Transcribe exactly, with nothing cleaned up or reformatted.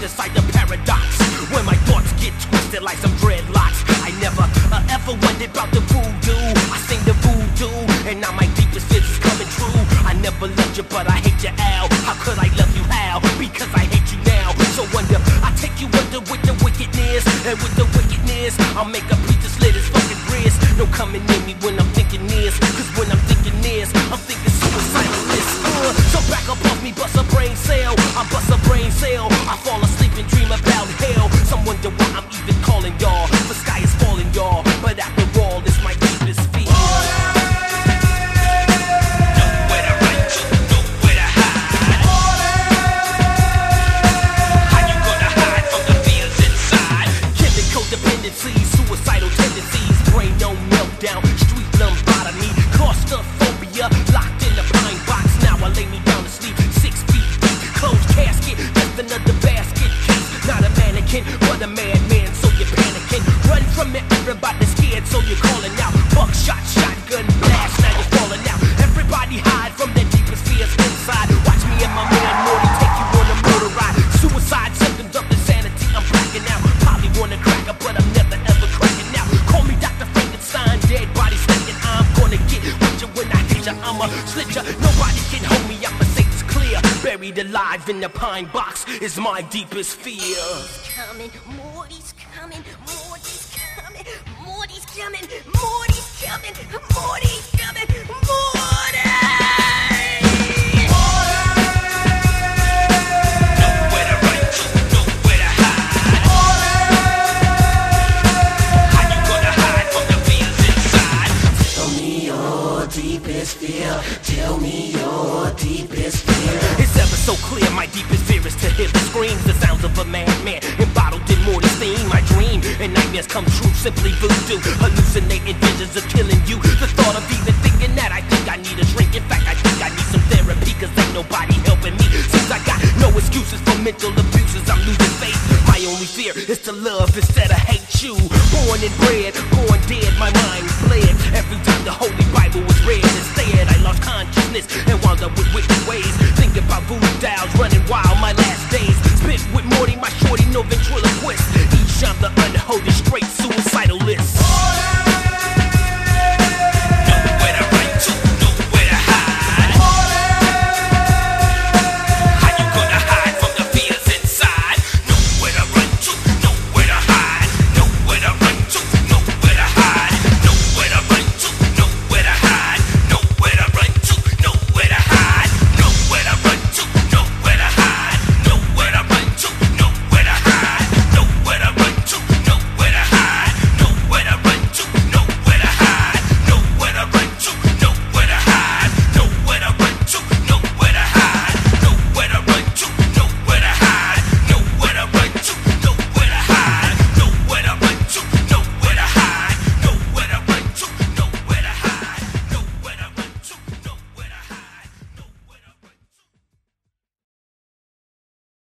sight of paradox, when my thoughts get twisted like some dreadlocks. I never uh, ever wondered about the voodoo. I sing the voodoo, and now my deepest fears is coming true. I never loved you, but I hate you, Al. How could I love you, Al? Because I hate you now. So wonder, I take you under with the wickedness, and with the wickedness, I'll make a preacher slit his fucking wrist. No coming near me when I'm thinking this, cause when I'm thinking this, I'm thinking suicidal. Uh, so back up off me, bust a brain cell. I bust a brain cell. I fall asleep and dream about hell. Some wonder why I'm even calling y'all. The sky is falling, y'all, but after all, it's my deepest fear. Nowhere to run to, nowhere to hide. How you gonna hide from the fears inside? Chemical dependencies, suicidal tendencies, brain no meltdown, street lobotomy, claustrophobia, locked in the pine box. Now I lay me down to sleep, six feet deep, closed casket, just another basket case. Not a mannequin, but a madman, so you're panicking. Run from it, everybody scared, so you're calling out. Buckshot, shotgun blast, now you're falling out. Everybody hide from their deepest fears inside. Watch me and my man Morty take you on a motor ride. Suicide symptoms of insanity, I'm blacking out. Probably wanna crack up, but I'm never ever cracking out. Call me Doctor Frankenstein, dead body stinking. I'm gonna get with you when I hit ya, I'ma slit ya. Nobody can hold me, I'ma say this clear. Buried alive in the pine box is my deepest fear. Coming, Morty's coming, Morty's coming, Morty's coming, Morty's coming, Morty's coming, Morty! Nowhere to run to, nowhere to hide. How you gonna hide from the fears inside? Tell me your deepest fear. Tell me your deepest fear. It's ever so clear, my deepest fear is to hear the screams, the sounds of a madman embottled in Morty's theme. I dream and nightmares come true, simply voodoo, hallucinating visions of killing you. The thought of even thinking that, I think I need a drink. In fact, I think I need some therapy, cause ain't nobody helping me. Since I got no excuses for mental abuses, I'm losing faith. My only fear is to love instead of hate you. Born and bred, born dead, my mind bled every time the Holy Bible was read. Instead, I lost consciousness and wound up with wicked